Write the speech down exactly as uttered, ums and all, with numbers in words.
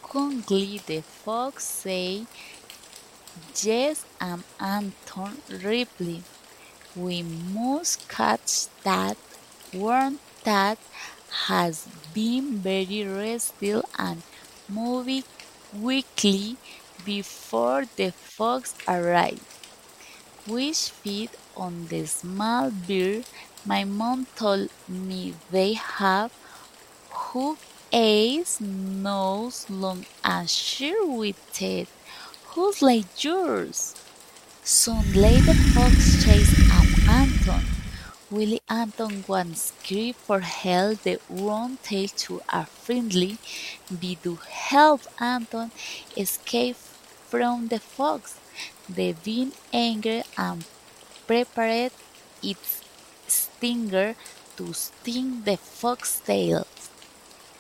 Reluctantly the fox said, "Yes," and Anton replied, "We must catch that one that has been very restless and moving quickly before the fox arrives." Which feed on the small bird my mom told me they have, hooked eyes, nose long and sharp with teeth. Who's like yours? Soon lay the fox chased up Anton. Willie Anton once screamed for help. The wrong tail to a friendly bee to help Anton escape from the fox. The bee angered and prepared its stinger to sting the fox's tail.